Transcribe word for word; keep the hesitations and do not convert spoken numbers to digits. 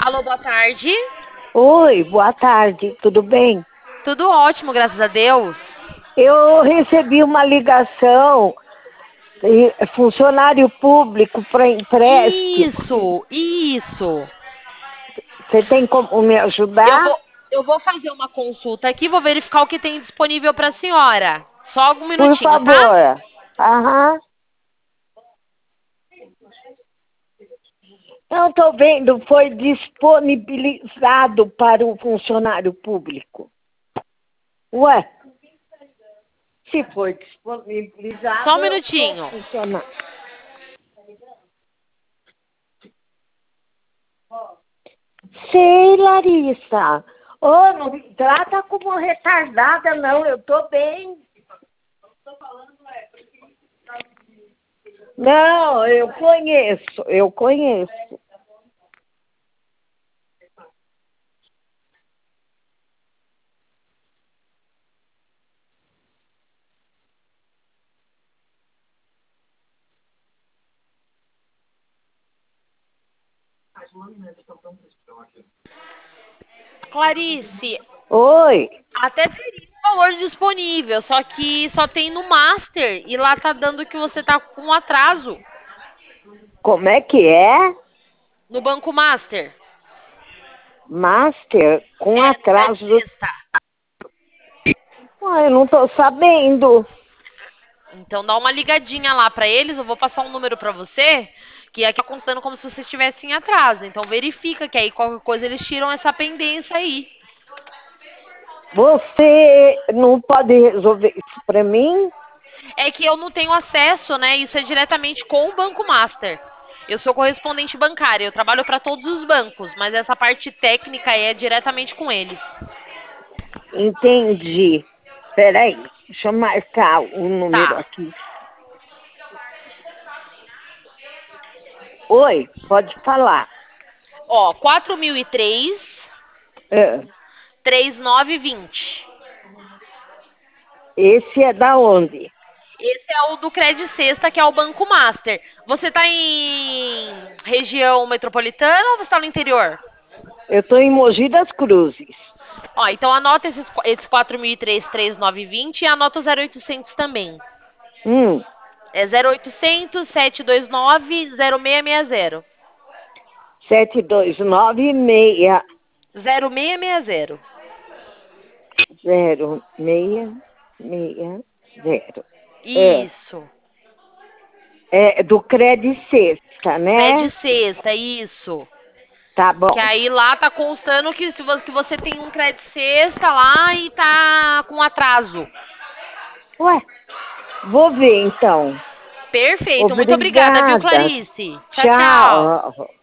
Alô, boa tarde. Oi, boa tarde, tudo bem? Tudo ótimo, graças a Deus. Eu recebi uma ligação, e- funcionário público para empréstimo. Isso, isso. Você tem como me Eu ajudar? vou, eu vou fazer uma consulta aqui, vou verificar o que tem disponível para a senhora. Só algum Por minutinho, tá? favor. Aham. Não estou vendo, foi disponibilizado para o funcionário público. Ué, se foi Só um disponibilizado, eu sou minutinho. funcionário. Sei, Larissa. Ô, não me trata como retardada, não. Eu tô bem. Não, eu conheço, eu conheço. Clarice, Oi, até teria um valor disponível, só que só tem no Master e lá tá dando que você tá com atraso como é que é? no Banco Master. Master com É, no Credit atraso do... Sexta. Ah, eu não tô sabendo. Então dá uma ligadinha lá pra eles, eu vou passar um número pra você, que aqui tá contando como se você estivesse em atraso. Então verifica que aí qualquer coisa eles tiram essa pendência aí. Você não pode resolver isso pra mim? É que eu não tenho acesso, né? Isso é diretamente com o Banco Master. Eu sou correspondente bancária, eu trabalho para todos os bancos, mas essa parte técnica aí é diretamente com eles. Entendi. Peraí, deixa eu marcar o número Tá. aqui. Oi, pode falar. Ó, quatro mil e três, É, três nove dois zero. esse é da onde? Esse é o do Credit Sexta, que é o Banco Master. Você tá em região metropolitana ou você tá no interior? Eu tô em Mogi das Cruzes. Ó, então anota esses, esses quatro mil e três, três nove dois zero e anota o zero oitocentos também. Hum, É zero oitocentos, sete dois nove, zero seis seis zero. sete dois nove seis zero seis seis zero. zero seis seis zero. É, Isso. é do Credit Sexta, Credit né? Sexta, isso. Tá Que bom. aí lá tá constando que, se você, que você tem um Credit Sexta lá e tá com atraso. Ué, vou ver então. Perfeito. Muito obrigada, viu, Obrigada. Clarice? Tchau, tchau. Tchau.